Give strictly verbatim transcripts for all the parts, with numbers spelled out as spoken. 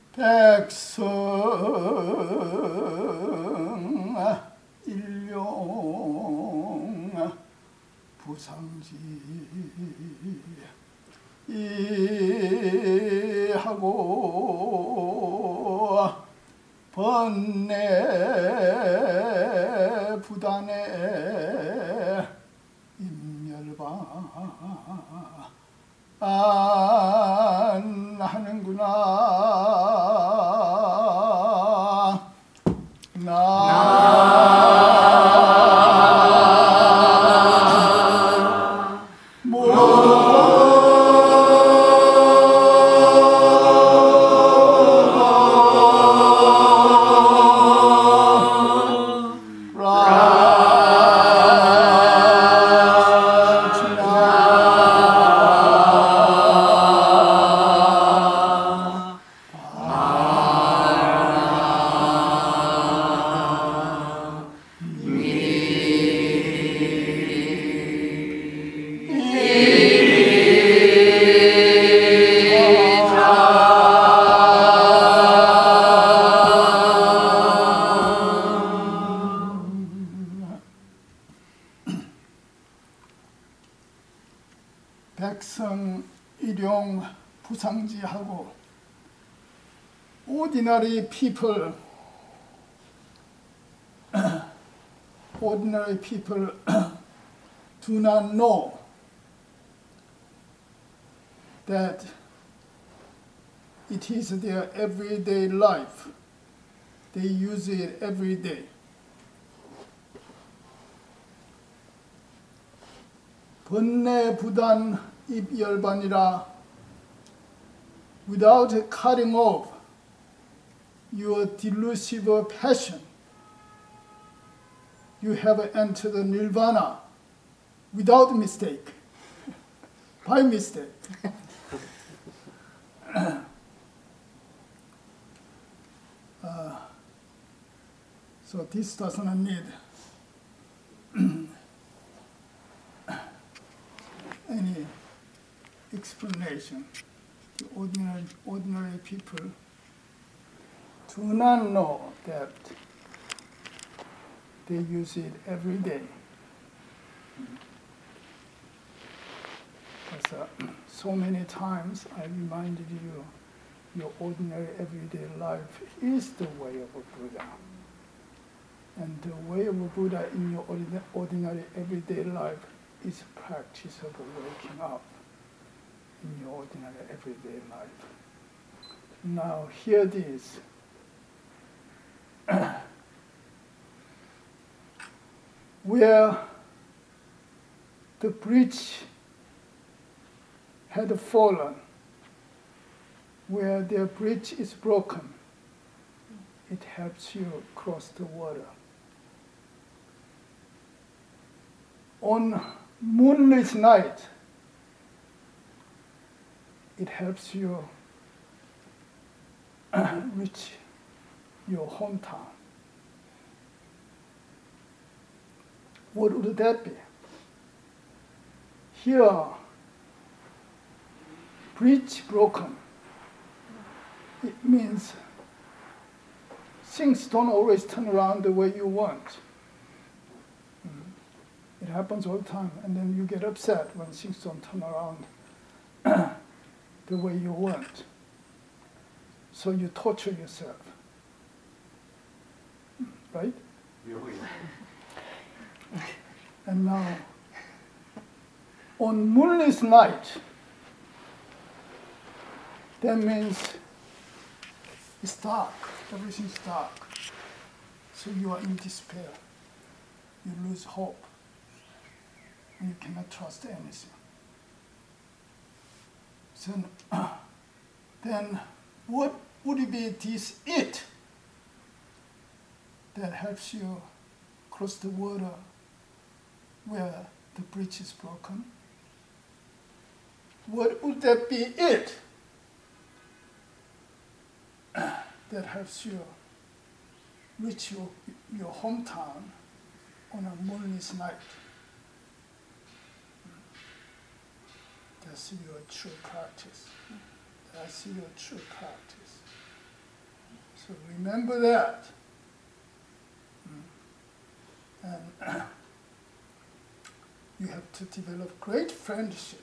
백성 일용 부상지 이하고 번뇌 부단에 임멸반 하는구나. 백성 일용 부상지하고 ordinary people ordinary people do not know that it is their everyday life. They use it every day. 번뇌 부단 입열반이라, without cutting off your delusive passion, you have entered the nirvana without mistake, by mistake. uh, so this doesn't need any explanation. The ordinary, ordinary people do not know that they use it every day. As, uh, so many times I reminded you, your ordinary everyday life is the way of a Buddha. And the way of a Buddha in your ordinary, ordinary everyday life is practice of waking up in your ordinary everyday life. Now hear this. Where the bridge had fallen, where their bridge is broken, it helps you cross the water. On moonlit night, it helps you reach your hometown. What would that be? Here, bridge broken. It means things don't always turn around the way you want. It happens all the time, and then you get upset when things don't turn around the way you want. So you torture yourself, right? And now, on moonless night, that means it's dark, everything's dark. So you are in despair, you lose hope. You cannot trust anything. So uh, then what would it be this it that helps you cross the water where the bridge is broken? What would that be it that helps you reach your, your hometown on a moonless night? That's your true practice. That's your true practice. So remember that. Mm. And you have to develop great friendship,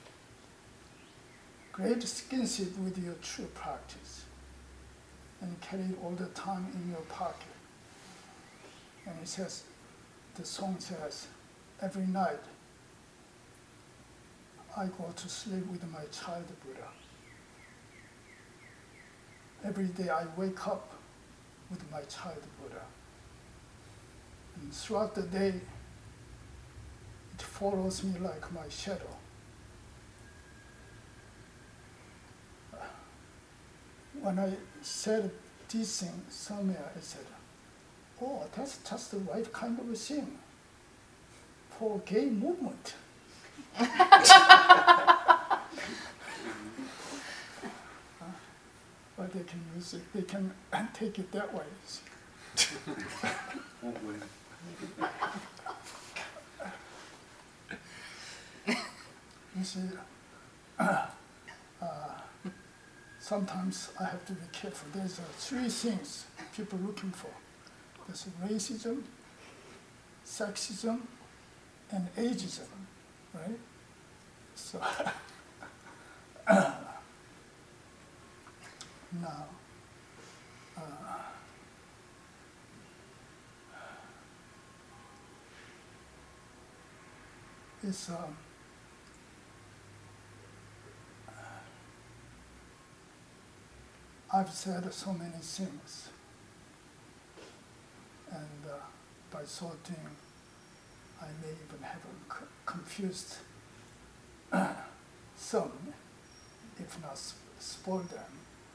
great skinship with your true practice, and carry it all the time in your pocket. And it says, the song says, every night I go to sleep with my child Buddha. Every day I wake up with my child Buddha. And throughout the day, it follows me like my shadow. When I said this thing somewhere, I said, oh, that's just the right kind of a thing for gay movement. But they can use it, they can take it that way. You see, uh, uh, sometimes I have to be careful. There's uh, three things people are looking for. There's racism, sexism, and ageism, right? So now, uh, it's um, I've said so many things, and uh, by so doing, I may even have c- confused some, if not sp- spoiled them.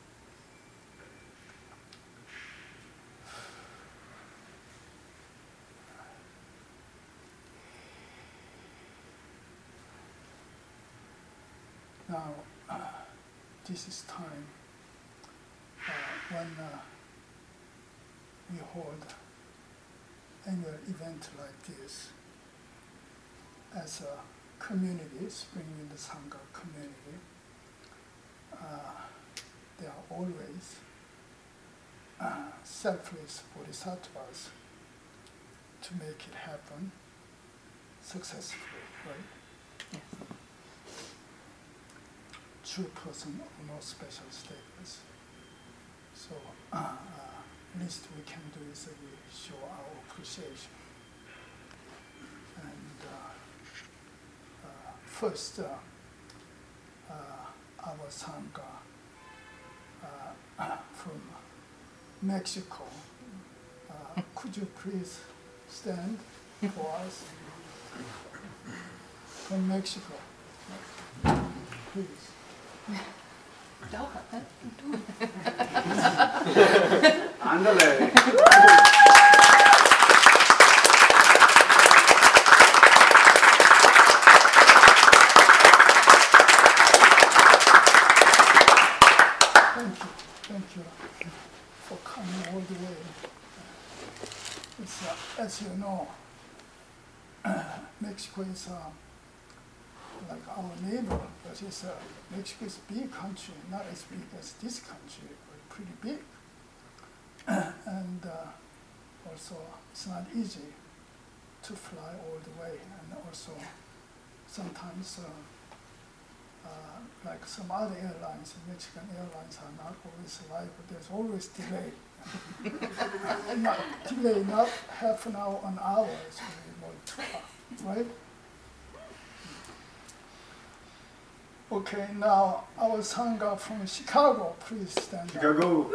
Now, uh, this is time uh, when uh, we hold annual event like this as a community, Spring Wind Sangha community. Uh, there are always uh, selfless bodhisattvas to make it happen successfully, right? Yes. True person of no special status. So uh, uh, least we can do is that we show our appreciation. And uh, uh, first, uh, uh, our Sangha uh, from Mexico. Uh, could you please stand for us? From Mexico. Please. Ándale. Thank you, thank you for coming all the way. It's, uh, as you know, Mexico is uh, like our neighbor, but it's, uh, Mexico is a big country, not as big as this country, but pretty big. And uh, also, it's not easy to fly all the way, and also sometimes, uh, uh, like some other airlines, Mexican airlines are not always reliable. There's always delay. not, delay, not half an hour, an hour, it's really more two hours, right? Okay, now our Sangha from Chicago, please stand up. Chicago.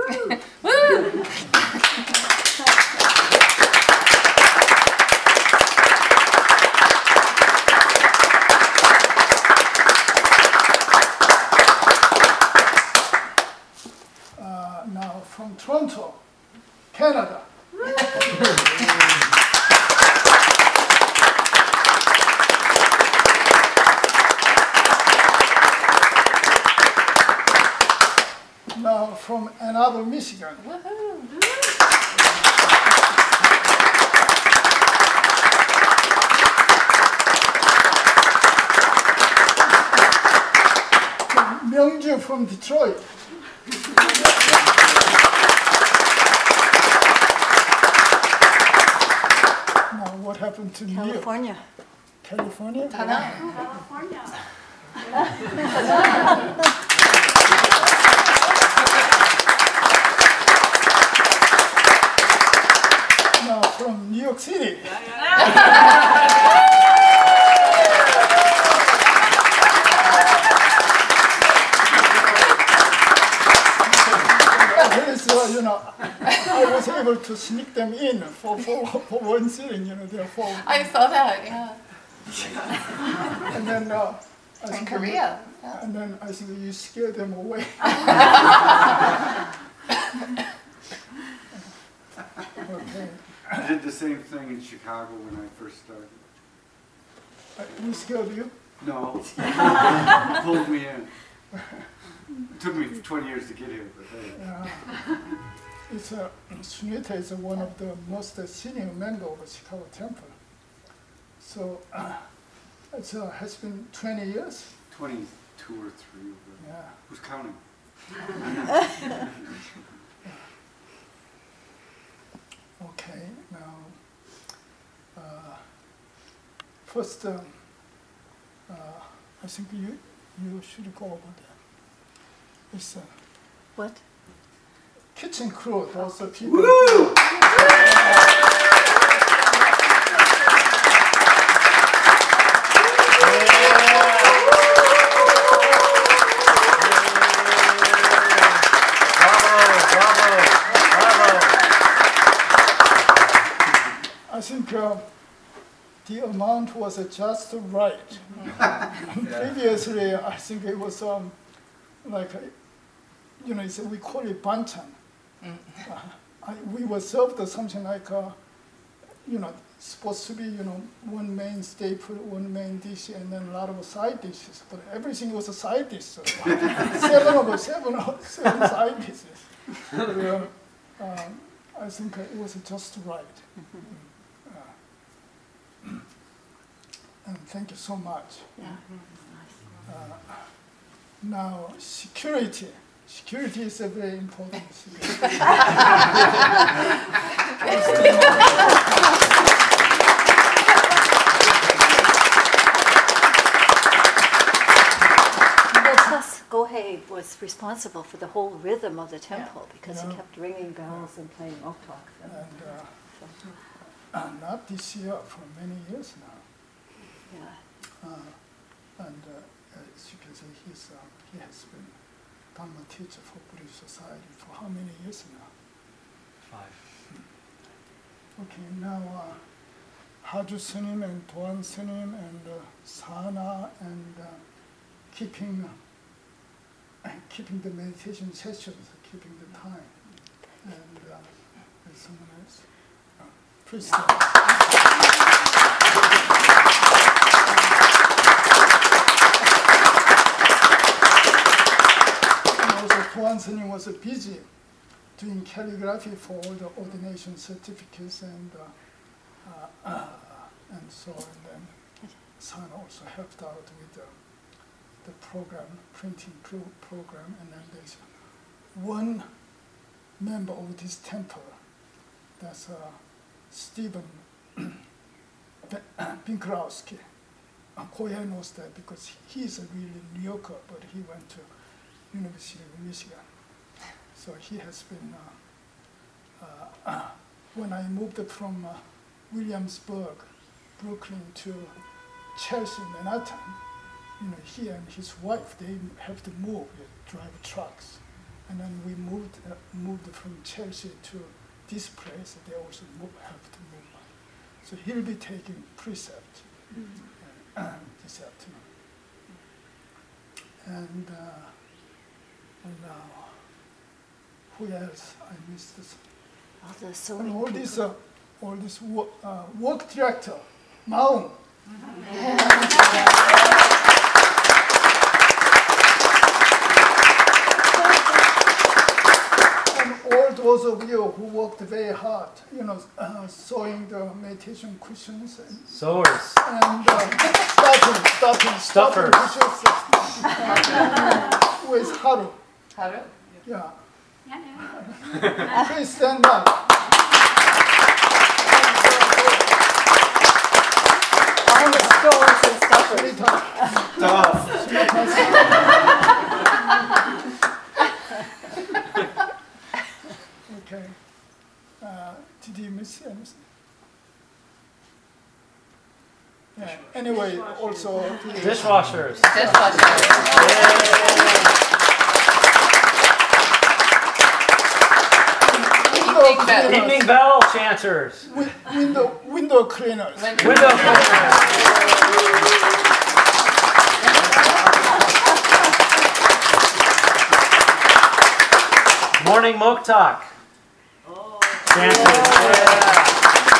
Uh, now from Toronto, Canada. Now from Ann Arbor, Michigan. Myungju from Detroit. what happened to New York? California. California? California. No, from New York City. So, you know, I was able to sneak them in for, for, for one sitting, you know, therefore. I saw that, yeah. And then uh, I In think Korea. You, Yeah. and then I think you scared them away. Okay. I did the same thing in Chicago when I first started. Uh, we scared you? No, pulled me in. It took me twenty years to get here, but hey. Uh, it's a, Sunita is one of the most senior member of the Chicago Temple. So uh, it uh, has been twenty years. twenty-two or three. But Yeah. who's counting? Okay, now, uh, first, um, uh, I think you you should go over there. It's uh, What? kitchen crew, those are people. Woo! I think uh, the amount was uh, just right. Previously, I think it was um, like, uh, you know, it's, we call it banchan. Uh, I, we were served something like, uh, you know, supposed to be, you know, one main staple, one main dish, and then a lot of side dishes. But everything was a side dish. So seven of seven, of seven side dishes. So, uh, um, I think it was just right. Uh, and thank you so much. Yeah. Uh, now, security. Security is a very important thing. Plus, Gohei was responsible for the whole rhythm of the temple because Yeah. he kept ringing bells and playing oktok. And uh, uh, not this year, for many years now. Yeah. Uh, and uh, as you can see, he's, uh, he has been Dharma teacher for Buddhist Society for how many years now? Five. Okay, now uh, Haju Sunim and Tuan Sunim and uh, Sana and uh, keeping uh, keeping the meditation sessions, keeping the time. And uh, there's someone else. Uh, please stand. And also Tuan Sunim was uh, busy doing calligraphy for all the ordination certificates and uh, uh, and so on. And then San also helped out with the, the program, printing pro- program. And then there's one member of this temple, that's uh, Stephen Pinkrowski. Uh, Koya knows that because he- he's a really New Yorker, but he went to University of Michigan. So he has been, uh, uh, when I moved from uh, Williamsburg, Brooklyn to Chelsea, Manhattan, you know, he and his wife, they have to move, they drive trucks. And then we moved uh, moved from Chelsea to this place, they also move, have to move. So he'll be taking precept uh, this afternoon. And, uh, and now, who else? I missed this. Oh, there's so And many all people. this, uh, all this work, uh, work director, Maung. And all those of you who worked very hard, you know, uh, sewing the meditation cushions and, Sewers. and uh, stuffing, stuffing, stuffing Stuffers. cushions. Uh, with Haru. Haru? Yeah. Yeah, yeah. Please stand up. Yeah. Anyway, also the, Dishwashers. window cleaners, Evening bell chanters. wi- window window cleaners. Window cleaners. Morning Moktak. Chanters.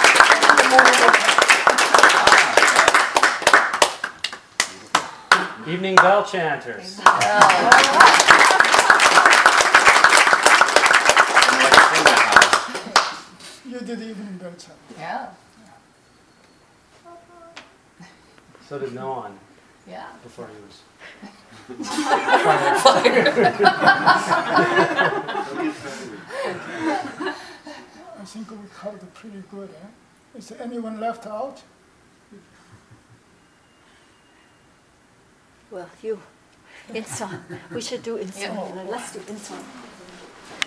Yeah. Evening bell chanters. You did even better. Yeah. So did Noan Yeah. before he was. I think we covered pretty good. Eh? Is there anyone left out? Well, you, in song. We should do in song. Let's do in song.